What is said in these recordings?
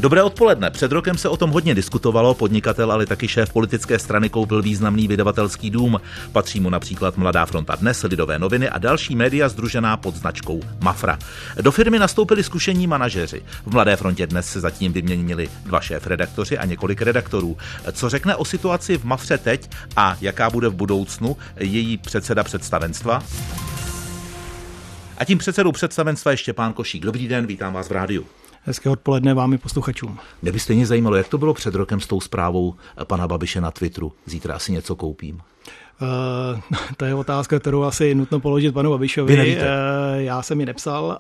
Dobré odpoledne. Před rokem se o tom hodně diskutovalo. Podnikatel, ale taky šéf politické strany koupil významný vydavatelský dům. Patří mu například Mladá fronta Dnes, Lidové noviny a další média sdružená pod značkou Mafra. Do firmy nastoupili zkušení manažeři. V Mladé frontě Dnes se zatím vyměnili 2 šéfredaktoři a několik redaktorů. Co řekne o situaci v Mafře teď a jaká bude v budoucnu její předseda představenstva? A tím předsedou představenstva je Štěpán Košík. Dobrý den, vítám vás v rádiu. Hezké odpoledne vám i posluchačům. Mě by stejně zajímalo, jak to bylo před rokem s tou zprávou pana Babiše na Twitteru. Zítra asi něco koupím. To je otázka, kterou asi nutno položit panu Babišovi. Já jsem ji nepsal,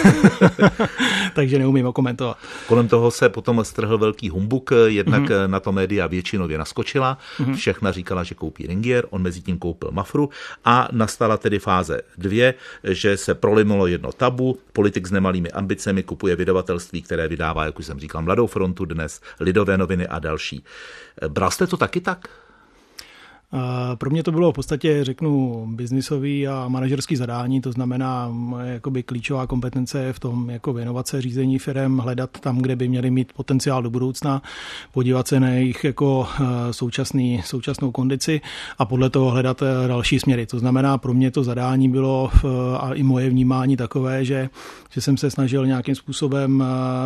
takže neumím komentovat. Kolem toho se potom strhl velký humbuk, jednak na to média většinově naskočila, všechna říkala, že koupí Ringier, on mezi tím koupil Mafru a nastala tedy fáze 2, že se prolomilo jedno tabu, politik s nemalými ambicemi kupuje vydavatelství, které vydává, jak už jsem říkal, Mladou frontu Dnes, Lidové noviny a další. Bral jste to taky tak? Pro mě to bylo v podstatě, řeknu, biznisový a manažerský zadání, to znamená jakoby klíčová kompetence v tom, jako věnovat se řízení firem, hledat tam, kde by měli mít potenciál do budoucna, podívat se na jejich jako současnou kondici a podle toho hledat další směry. To znamená, pro mě to zadání bylo a i moje vnímání takové, že jsem se snažil nějakým způsobem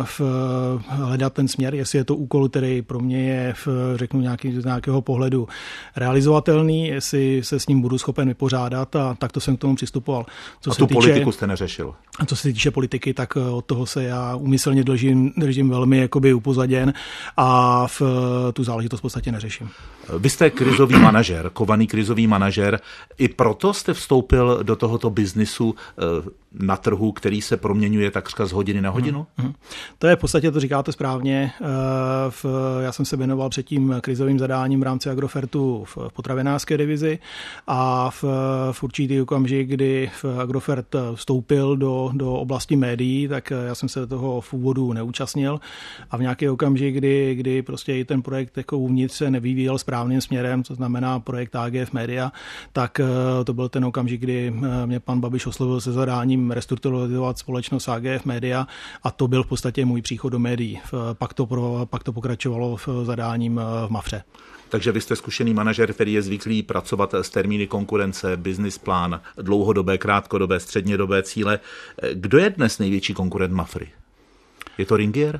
hledat ten směr, jestli je to úkol, který pro mě je, řeknu, z nějakého pohledu realizovatelný, jestli se s ním budu schopen vypořádat a tak to jsem k tomu přistupoval. Politiku jste neřešil? A co se týče politiky, tak od toho se já úmyslně držím velmi jakoby upozaděn a v tu záležitost v podstatě neřeším. Vy jste krizový manažer, kovaný krizový manažer. I proto jste vstoupil do tohoto biznisu na trhu, který se proměňuje takřka z hodiny na hodinu? To je v podstatě, to říkáte správně. Já jsem se věnoval předtím krizovým zadáním v rámci Agrofertu v potravinářské divizi a v určitý okamžik, kdy Agrofert vstoupil do oblasti médií, tak já jsem se toho v úvodu neúčastnil a v nějaký okamžik, kdy prostě i ten projekt jako uvnitř se nevyvíjel správným směrem, to znamená projekt AGF Media, tak to byl ten okamžik, kdy mě pan Babiš oslovil se zadáním restrukturalizovat společnost AGF Media a to byl v podstatě můj příchod do médií. Pak to pokračovalo v zadáním v Mafře. Takže vy jste zkušený manažer, který je zvyklý pracovat s termíny konkurence, business plán, dlouhodobé, krátkodobé, střednědobé cíle. Kdo je dnes největší konkurent Mafry? Je to Ringier?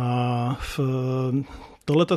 Tohle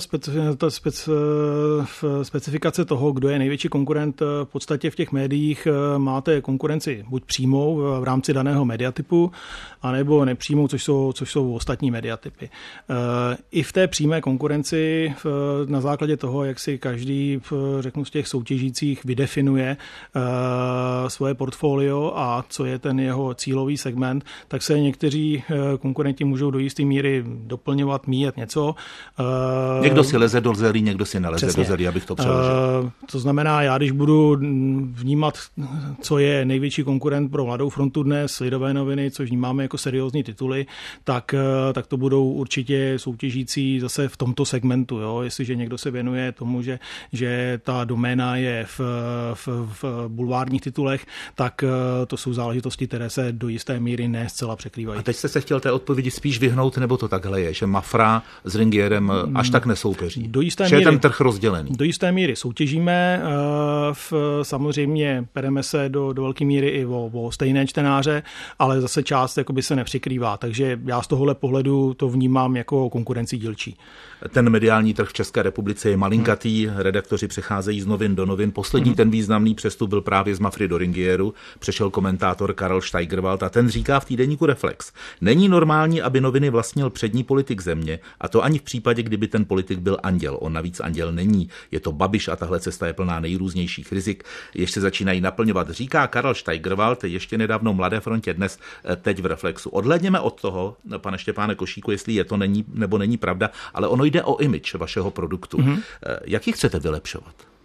specifikace toho, kdo je největší konkurent, v podstatě v těch médiích máte konkurenci buď přímou v rámci daného mediatypu, anebo nepřímou, což jsou ostatní mediatypy. I v té přímé konkurenci na základě toho, jak si každý, řeknu, z těch soutěžících vydefinuje svoje portfolio a co je ten jeho cílový segment, tak se někteří konkurenti můžou do jisté míry doplňovat, míjet něco. Někdo si leze do zelí, někdo si neleze do zelí, abych to přeložil. To znamená, já když budu vnímat, co je největší konkurent pro Mladou frontu Dnes, Lidové noviny, což vnímáme jako seriózní tituly, tak to budou určitě soutěžící zase v tomto segmentu. Jo? Jestliže někdo se věnuje tomu, že ta doména je v bulvárních titulech, tak to jsou záležitosti, které se do jisté míry ne zcela překrývají. A teď jste se chtěl té odpovědi spíš vyhnout, nebo to takhle je, že Mafra s Ringierem až tak nesoupeří? Že je ten trh rozdělený? Do jisté míry soutěžíme, samozřejmě pereme se do velké míry i o stejné čtenáře, ale zase část jakoby se nepřekrývá, takže já z tohohle pohledu to vnímám jako konkurenci dílčí. Ten mediální trh v České republice je malinkatý, redaktoři přecházejí z novin do novin. Poslední ten významný přestup byl právě z Mafry do Ringieru, přešel komentátor Karel Steigerwald a ten říká v týdeníku Reflex: není normální, aby noviny vlastnil přední politik země, a to ani v případě, kdyby ten politik byl anděl. On navíc anděl není. Je to Babiš a tahle cesta je plná nejrůznějších rizik, jež se začínají naplňovat, říká Karel Steigerwald ještě nedávno Mladé frontě Dnes, teď v Reflexu. Odhlédněme od toho, pane Štěpáne Košíku, jestli je to není nebo není pravda, ale ono jde o image vašeho produktu. Jak ji chcete vylepšovat?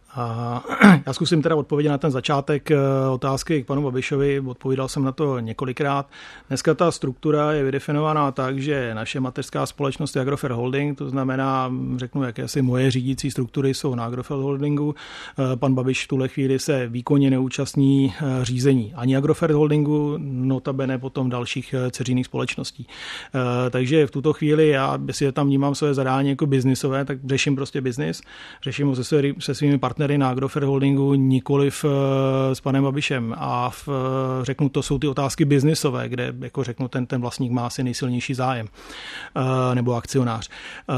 Já zkusím teda odpovědět na ten začátek otázky k panu Babišovi, odpovídal jsem na to několikrát. Dneska ta struktura je vydefinovaná tak, že naše mateřská společnost je Agrofert Holding, to znamená, řeknu, jakési moje řídící struktury jsou na Agrofert Holdingu. Pan Babiš v tuhle chvíli se výkonně neúčastní řízení ani Agrofert Holdingu, notabene potom dalších dceřiných společností. Takže v tuto chvíli já si tam vnímám své zadání jako biznisové, tak řeším prostě biznis, řeším ho se svými partnery na Agrofert Holdingu, nikoliv s panem Babišem. A řeknu, to jsou ty otázky biznisové, kde jako řeknu, ten vlastník má asi nejsilnější zájem nebo akcionář.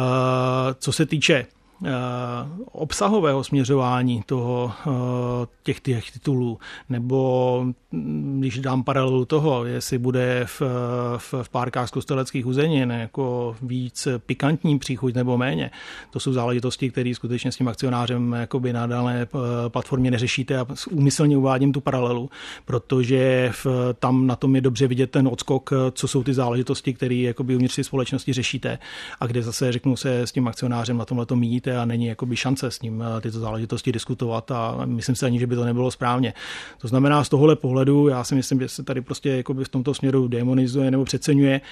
Co se týče obsahového směřování těch titulů, nebo když dám paralelu toho, jestli bude v párkách z Kosteleckých uzenin jako víc pikantní příchuť nebo méně, to jsou záležitosti, které skutečně s tím akcionářem jakoby na dané platformě neřešíte a úmyslně uvádím tu paralelu, protože tam na tom je dobře vidět ten odskok, co jsou ty záležitosti, které jakoby uvnitř té společnosti řešíte a kde zase řeknu se s tím akcionářem na tomhle to míjíte a není jakoby šance s ním tyto záležitosti diskutovat a myslím si ani, že by to nebylo správně. To znamená z tohohle pohledu, já si myslím, že se tady prostě jakoby v tomto směru demonizuje nebo přeceňuje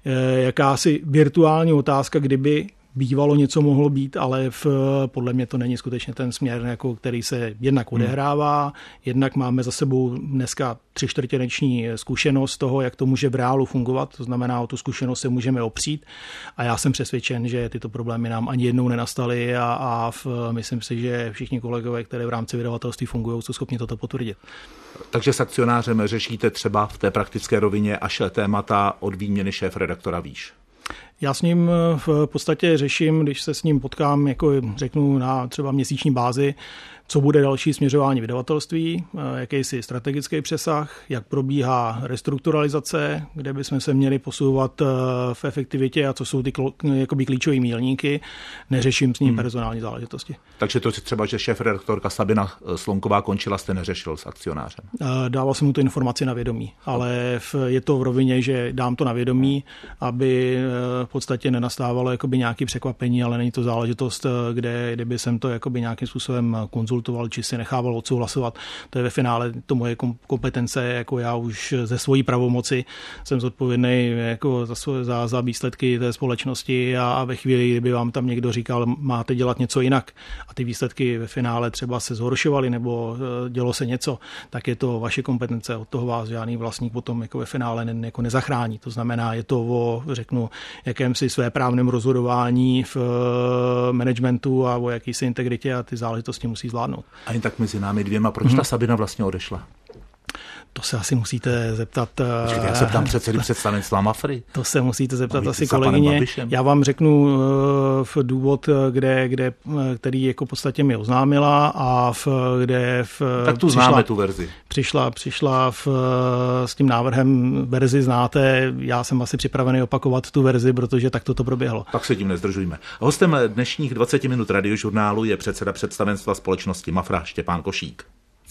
jakási virtuální otázka, kdyby bývalo něco mohlo být, ale podle mě to není skutečně ten směr, jako který se jednak odehrává, jednak máme za sebou dneska 3/4roční zkušenost toho, jak to může v reálu fungovat, to znamená, o tu zkušenost se můžeme opřít a já jsem přesvědčen, že tyto problémy nám ani jednou nenastaly a myslím si, že všichni kolegové, které v rámci vydavatelství fungují, jsou schopni toto potvrdit. Takže s akcionářem řešíte třeba v té praktické rovině až témata od výměny šéfredaktora výš? Já s ním v podstatě řeším, když se s ním potkám, jako řeknu na třeba měsíční bázi, co bude další směřování vydavatelství, jakýsi strategický přesah, jak probíhá restrukturalizace, kde bychom se měli posouvat v efektivitě a co jsou ty jakoby klíčové milníky. Neřeším s ním personální záležitosti. Takže to třeba, že šéfredaktorka Sabina Slonková končila, jste neřešil s akcionářem? Dával jsem mu tu informaci na vědomí, ale je to v rovině, že dám to na vědomí, aby v podstatě nenastávalo jakoby nějaké překvapení, ale není to záležitost, kdyby jsem to jakoby nějakým způsobem konzultoval, či si nechával odsouhlasovat. To je ve finále to moje kompetence, jako já už ze svojí pravomoci jsem zodpovědný jako za výsledky té společnosti a ve chvíli, kdyby vám tam někdo říkal, máte dělat něco jinak a ty výsledky ve finále třeba se zhoršovaly nebo dělo se něco, tak je to vaše kompetence, od toho vás žádný vlastník potom jako ve finále jako nezachrání. To znamená, je to o, řeknu, jakémsi svéprávném rozhodování v managementu a o jakýsi integritě a ty záležitosti musí zvládnout. A jen tak mezi námi dvěma, proč ta Sabina vlastně odešla? To se asi musíte zeptat. Počkejte, já se ptám předsedy představenstva Mafry. To se musíte zeptat asi kolegyně. Já vám řeknu v důvod, který jako v podstatě mi oznámila a tak tu známe tu verzi. Přišla s tím návrhem, verzi znáte, já jsem asi připravený opakovat tu verzi, protože tak to proběhlo. Tak se tím nezdržujme. Hostem dnešních 20 minut radiožurnálu je předseda představenstva společnosti Mafra Štěpán Košík.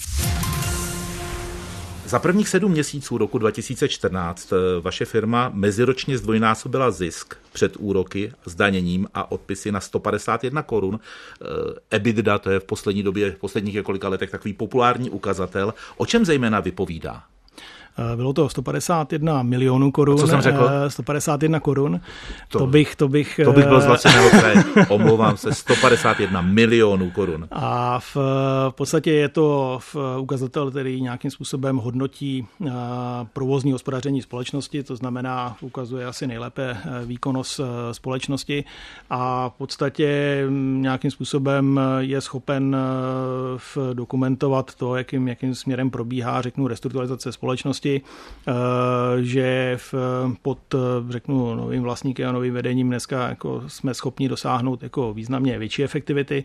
Za prvních 7 měsíců roku 2014 vaše firma meziročně zdvojnásobila zisk před úroky, zdaněním a odpisy na 151 korun. EBITDA, to je v poslední době, v posledních několika letech takový populární ukazatel. O čem zejména vypovídá? Bylo to 151 milionů korun. Co jsem řekl? 151 korun. To bych byl z Laciného kraje. Omlouvám se, 151 milionů korun. A v podstatě je to ukazatel, který nějakým způsobem hodnotí provozní hospodaření společnosti, to znamená, ukazuje asi nejlépe výkonnost společnosti a v podstatě nějakým způsobem je schopen dokumentovat to, jakým směrem probíhá, řeknu, restrukturalizace společnosti, že pod, řeknu, novým vlastníkem a novým vedením dneska jako jsme schopni dosáhnout jako významně větší efektivity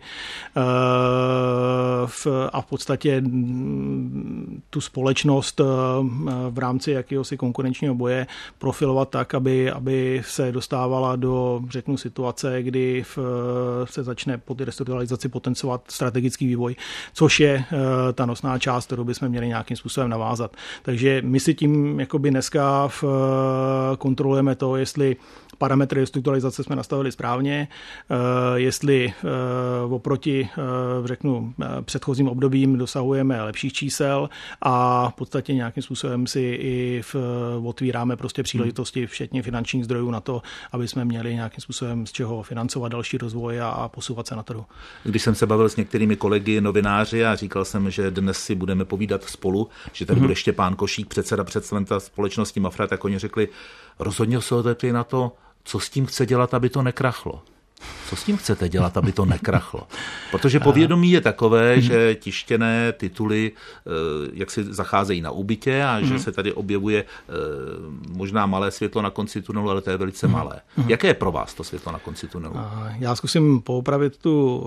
a v podstatě tu společnost v rámci jakéhosi konkurenčního boje profilovat tak, aby se dostávala do, řeknu, situace, kdy se začne po té restrukturalizaci potenciovat strategický vývoj, což je ta nosná část, kterou bychom měli nějakým způsobem navázat. Takže my si tím jakoby dneska kontrolujeme to, jestli parametry restrukturalizace jsme nastavili správně, jestli oproti, řeknu, předchozím obdobím dosahujeme lepších čísel a v podstatě nějakým způsobem si i otvíráme prostě příležitosti, včetně finančních zdrojů na to, aby jsme měli nějakým způsobem z čeho financovat další rozvoj a posouvat se na trhu. Když jsem se bavil s některými kolegy novináři a říkal jsem, že dnes si budeme povídat spolu, že tady bude Štěpán Košík, předseda společnosti Mafra, tak oni řekli, rozhodně se odeptej na to, co s tím chce dělat, aby to nekrachlo. Co s tím chcete dělat, aby to nekrachlo? Protože povědomí je takové, že tištěné tituly jak si zacházejí na úbytě a že se tady objevuje možná malé světlo na konci tunelu, ale to je velice malé. Jaké je pro vás to světlo na konci tunelu? Já zkusím poopravit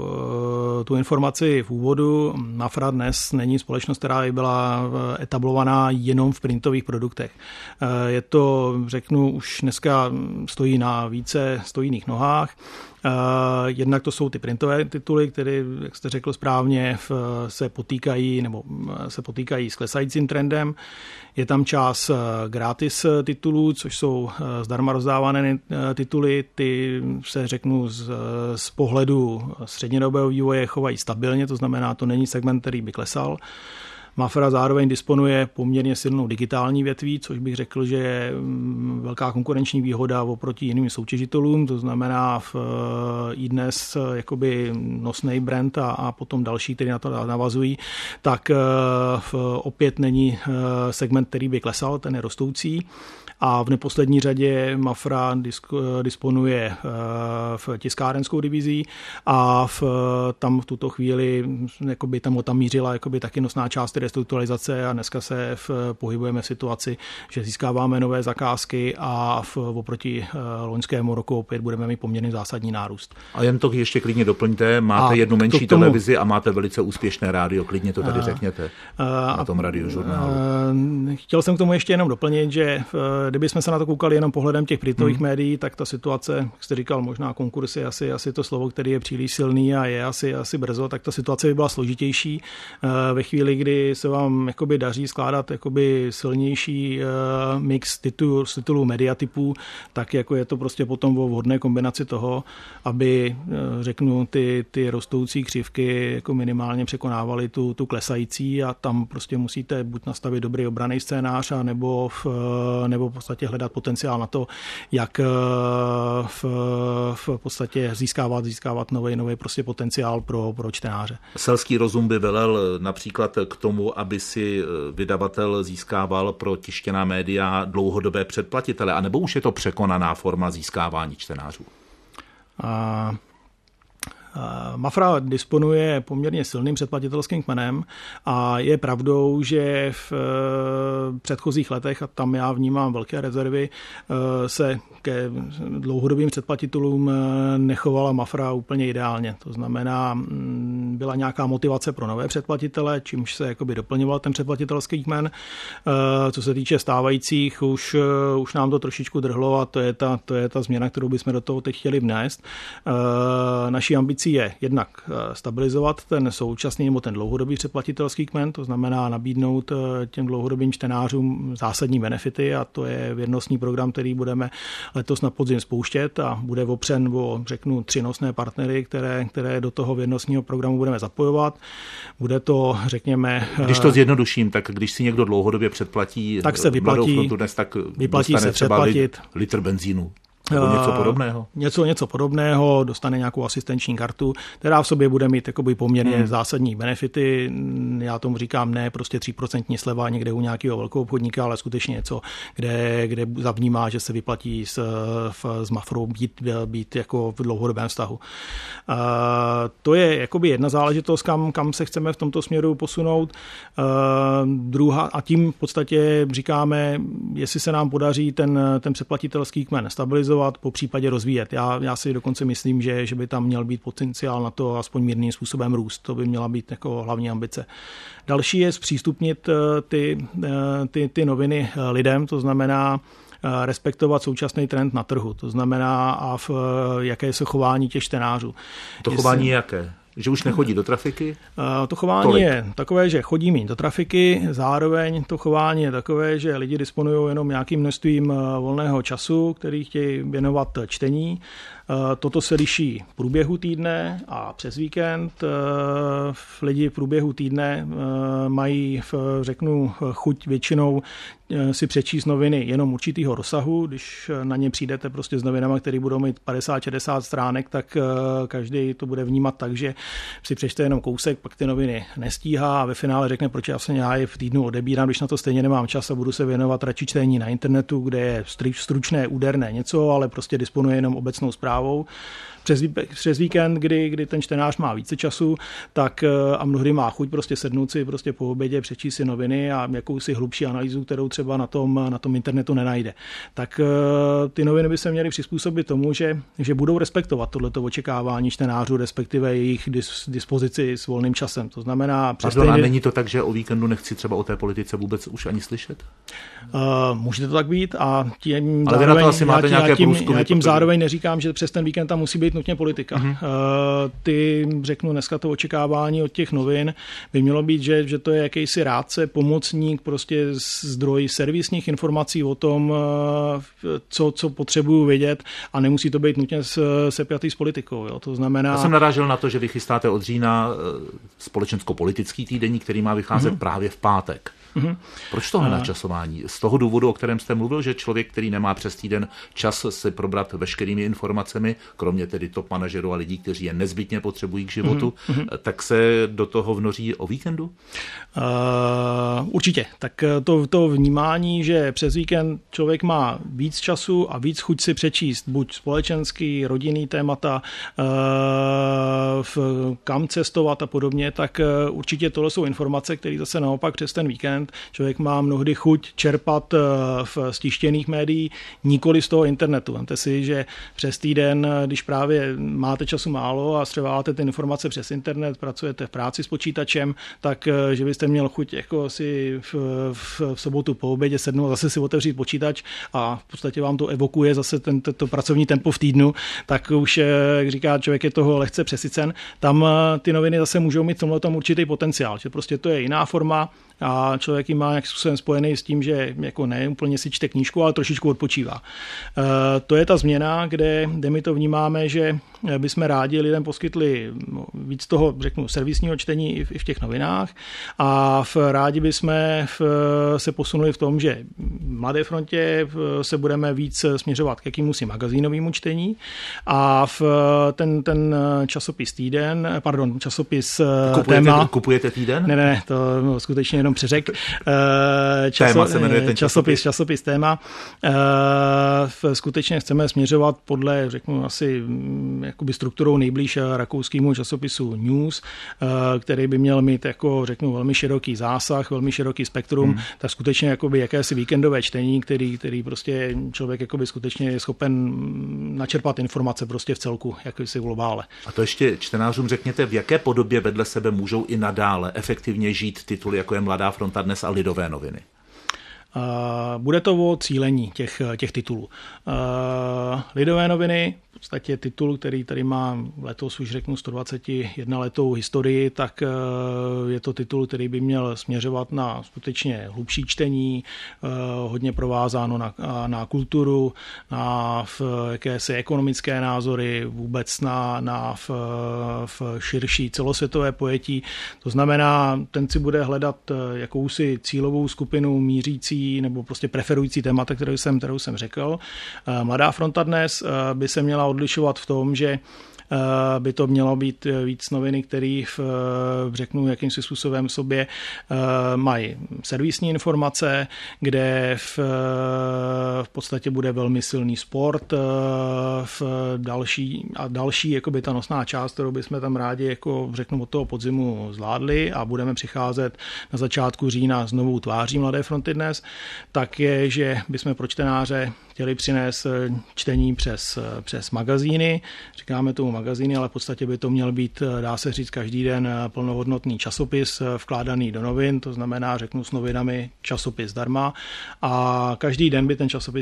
tu informaci v úvodu. Mafra dnes není společnost, která by byla etablovaná jenom v printových produktech. Je to, řeknu, už dneska stojí na více stojných nohách. Jednak to jsou ty printové tituly, které, jak jste řekl správně, se potýkají s klesajícím trendem. Je tam část gratis titulů, což jsou zdarma rozdávané tituly. Ty se, řeknu, z pohledu střednědobého vývoje chovají stabilně, to znamená, to není segment, který by klesal. Mafra zároveň disponuje poměrně silnou digitální větví, což bych řekl, že je velká konkurenční výhoda oproti jiným soutěžitelům, to znamená i dnes jakoby nosný brand a potom další, který na to navazují, tak opět není segment, který by klesal, ten je rostoucí. A v neposlední řadě Mafra disponuje v tiskárenskou divizí a tam v tuto chvíli tam mířila taky nosná část restrukturalizace a dneska se pohybujeme v situaci, že získáváme nové zakázky a oproti loňskému roku opět budeme mít poměrně zásadní nárůst. A jen to ještě klidně doplňte, máte jednu menší televizi a máte velice úspěšné rádio, klidně to tady řekněte na tom radiožurnálu. Chtěl jsem k tomu ještě jenom doplnit, že kdybychom se na to koukali jenom pohledem těch printových médií, tak ta situace, jak jste říkal, možná konkurs je asi to slovo, který je příliš silný a je asi brzo, tak ta situace by byla složitější. Ve chvíli, kdy se vám jakoby daří skládat jakoby silnější mix titulů mediatypů, tak jako je to prostě potom o vhodné kombinaci toho, aby, řeknu, ty rostoucí křivky jako minimálně překonávaly tu klesající a tam prostě musíte buď nastavit dobrý obranný scénář, nebo v podstatě hledat potenciál na to, jak v podstatě získávat nový prostě potenciál pro čtenáře. Selský rozum by velel například k tomu, aby si vydavatel získával pro tištěná média dlouhodobé předplatitele, anebo už je to překonaná forma získávání čtenářů? Mafra disponuje poměrně silným předplatitelským kmenem a je pravdou, že v předchozích letech, a tam já vnímám velké rezervy, se ke dlouhodobým předplatitelům nechovala Mafra úplně ideálně. To znamená, byla nějaká motivace pro nové předplatitele, čímž se jakoby doplňoval ten předplatitelský kmen. Co se týče stávajících, už nám to trošičku drhlo a to je ta změna, kterou bychom do toho teď chtěli vnést. Naší ambicí je jednak stabilizovat ten současný nebo ten dlouhodobý předplatitelský kmen, to znamená nabídnout těm dlouhodobým čtenářům zásadní benefity a to je věrnostní program, který budeme letos na podzim spouštět a bude opřen o, řeknu, 3 nosné partnery, které do toho věrnostního programu budeme zapojovat. Bude to, řekněme... Když to zjednoduším, tak když si někdo dlouhodobě předplatí tak se vyplatí, dnes, tak vyplatí se předplatit litr benzínu. Nebo něco podobného? Něco podobného, dostane nějakou asistenční kartu, která v sobě bude mít jakoby poměrně zásadní benefity. Já tomu říkám ne prostě 3% sleva někde u nějakého velkého obchodníka, ale skutečně něco, kde zavnímá, že se vyplatí s Mafrou být jako v dlouhodobém vztahu. To je jakoby jedna záležitost, kam se chceme v tomto směru posunout. Druhá, a tím v podstatě říkáme, jestli se nám podaří ten předplatitelský kmen stabilizovat, po případě rozvíjet. Já si dokonce myslím, že by tam měl být potenciál na to aspoň mírným způsobem růst. To by měla být jako hlavní ambice. Další je zpřístupnit ty noviny lidem, to znamená respektovat současný trend na trhu. To znamená, jaké je chování těch čtenářů. To chování jaké? Že už nechodí do trafiky? To chování je takové, že chodí méně do trafiky, zároveň to chování je takové, že lidi disponují jenom nějakým množstvím volného času, který chtějí věnovat čtení. Toto se liší v průběhu týdne a přes víkend. Lidi v průběhu týdne mají, řeknu, chuť většinou si přečíst noviny jenom určitýho rozsahu. Když na ně přijdete prostě s novinama, které budou mít 50-60 stránek, tak každý to bude vnímat tak, že si přečte jenom kousek, pak ty noviny nestíhá a ve finále řekne, proč já je v týdnu odebírám, když na to stejně nemám čas a budu se věnovat radši čtení na internetu, kde je stručné, úderné něco, ale prostě disponuje jenom obecnou zprávou. Přes víkend, kdy ten čtenář má více času, tak a mnohdy má chuť prostě sednout si prostě po obědě, přečíst si noviny a jakousi hlubší analýzu, kterou třeba na tom internetu nenajde. Tak ty noviny by se měly přizpůsobit tomu, že budou respektovat tohleto očekávání čtenářů, respektive jejich dispozici s volným časem. To znamená... A není to tak, že o víkendu nechci třeba o té politice vůbec už ani slyšet? Může to tak být a tím zároveň neříkám, že přes ten víkend tam musí být nutně politika. Ty, řeknu, dneska to očekávání od těch novin by mělo být, že to je jakýsi rádce, pomocník, prostě zdroj servisních informací o tom, co potřebuju vědět a nemusí to být nutně sepjatý s politikou. Jo. To znamená... Já jsem narážel na to, že vy chystáte od října společensko-politický týdeník, který má vycházet právě v pátek. Proč tohle načasování? Z toho důvodu, o kterém jste mluvil, že člověk, který nemá přes týden čas si probrat veškerými informacemi, kromě tedy top manažerů a lidí, kteří je nezbytně potřebují k životu, tak se do toho vnoří o víkendu? Určitě. Tak to vnímání, že přes víkend člověk má víc času a víc chuť si přečíst buď společenský, rodinný témata, kam cestovat a podobně, tak určitě tohle jsou informace, které zase naopak přes ten víkend člověk má mnohdy chuť čerpat v stištěných médií, nikoli z toho internetu. Vemte si, že přes týden, když právě máte času málo a střeváváte ty informace přes internet, pracujete v práci s počítačem, tak že byste měl chuť jako si v sobotu po obědě sednout a zase si otevřít počítač a v podstatě vám to evokuje zase to pracovní tempo v týdnu, tak už, jak říká člověk, je toho lehce přesycen. Tam ty noviny zase můžou mít v tomhle tom určitý potenciál, že prostě to je jiná forma a člověk ji má nějakým způsobem spojený s tím, že jako ne úplně si čte knížku, ale trošičku odpočívá. To je ta změna, kde my to vnímáme, že bychom rádi lidem poskytli víc toho, řeknu, servisního čtení i v těch novinách a rádi bychom se posunuli v tom, že v Mladé frontě se budeme víc směřovat k jakýmusi magazínovému čtení a ten časopis časopis Téma. Kupujete Týden? Ne, to skutečně jenom přeřek. Časopis Téma. Skutečně chceme směřovat podle, řeknu, asi jakoby strukturou nejblíž rakouskému časopisu News, který by měl mít jako, řeknu, velmi široký zásah, velmi široký spektrum, tak skutečně jakoby jakési víkendové čtení, který prostě člověk jakoby skutečně je schopen načerpat informace prostě v celku, jakýsi globále. A to ještě čtenářům řekněte, v jaké podobě vedle sebe můžou i nadále efektivně žít tituly, jako je Mladá fronta dnes a Lidové noviny? Bude to o cílení těch titulů. Lidové noviny, v podstatě titul, který tady má letos už řeknu 121 letou historii, tak je to titul, který by měl směřovat na skutečně hlubší čtení, hodně provázáno na kulturu, na jakési ekonomické názory, vůbec na širší celosvětové pojetí. To znamená, ten si bude hledat jakousi cílovou skupinu mířící nebo prostě preferující témata, kterou jsem řekl. Mladá fronta dnes by se měla odlišovat v tom, že by to mělo být víc noviny, které řeknu, jakým způsobem sobě mají servisní informace, kde v podstatě bude velmi silný sport, další jakoby ta nosná část, kterou bychom tam rádi jako řeknu od toho podzimu zvládli a budeme přicházet na začátku října s novou tváří Mladé fronty dnes, tak je, že bychom pro čtenáře chtěli přinést čtení přes magazíny. Říkáme tomu magazíny, ale v podstatě by to měl být, dá se říct, každý den plnohodnotný časopis vkládaný do novin, to znamená, řeknu s novinami časopis zdarma a každý den by ten časopis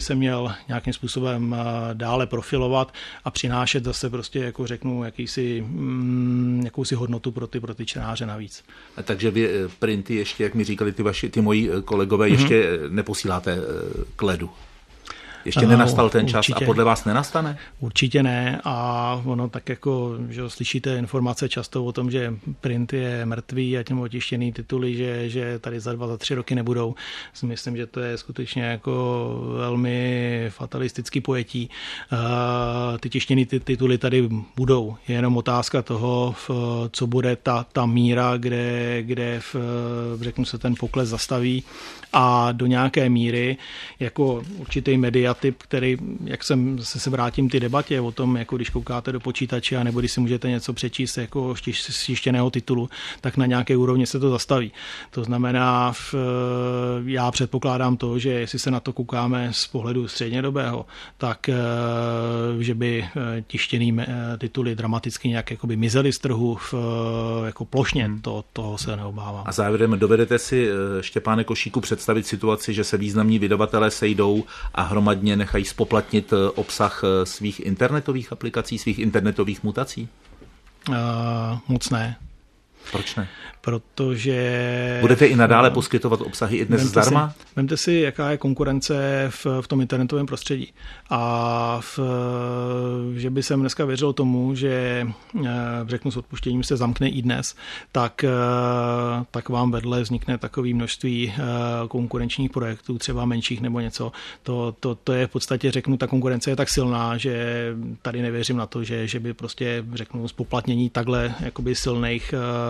se měl nějakým způsobem dále profilovat a přinášet zase prostě, jako řeknu, jakousi hodnotu pro ty čtenáře navíc. Takže vy printy ještě, jak mi říkali ty moji kolegové, ještě neposíláte k ledu? Ještě nenastal ten čas a podle vás nenastane? Určitě ne a ono tak jako, že slyšíte informace často o tom, že print je mrtvý a těm otištěný tituly, že tady za 2, za 3 roky nebudou. Myslím, že to je skutečně jako velmi fatalistický pojetí. Ty tištěný tituly tady budou. Je jenom otázka toho, co bude ta míra, kde řeknu se ten pokles zastaví a do nějaké míry jako určitý mediatyp, který, jak se vrátím ty debatě o tom, jako když koukáte do počítače a nebo když si můžete něco přečíst jako stištěného titulu, tak na nějaké úrovni se to zastaví. To znamená, já předpokládám to, že jestli se na to koukáme z pohledu střednědobého, tak že by tištěný tituly dramaticky nějak jakoby mizely z trhu jako plošně, toho se neobávám. A závěrem, dovedete si, Štěpáne Košíku, představit situaci, že se významní vydavatelé sejdou a hromadně nechají spoplatnit obsah svých internetových aplikací, svých internetových mutací? Moc ne. Proč ne? Protože... Budete i nadále poskytovat obsahy i dnes zdarma? Vemte si, jaká je konkurence v tom internetovém prostředí. A že by jsem dneska věřil tomu, že řeknu s odpuštěním se zamkne i dnes, tak vám vedle vznikne takové množství konkurenčních projektů, třeba menších nebo něco. To je v podstatě, řeknu, ta konkurence je tak silná, že tady nevěřím na to, že by prostě, řeknu, zpoplatnění takhle jakoby silných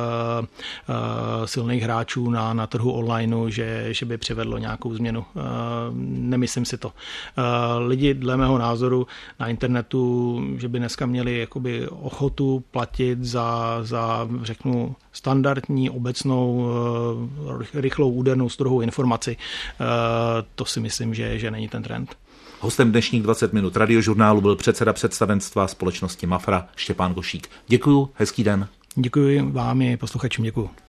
hráčů na trhu online, že by přivedlo nějakou změnu. Nemyslím si to. Lidi dle mého názoru na internetu, že by dneska měli jakoby ochotu platit za řeknu, standardní, obecnou, rychlou, údernou, strohou informaci. To si myslím, že není ten trend. Hostem dnešních 20 minut Radiožurnálu byl předseda představenstva společnosti Mafra Štěpán Košík. Děkuju, hezký den. Děkuji vám i posluchačům, děkuju.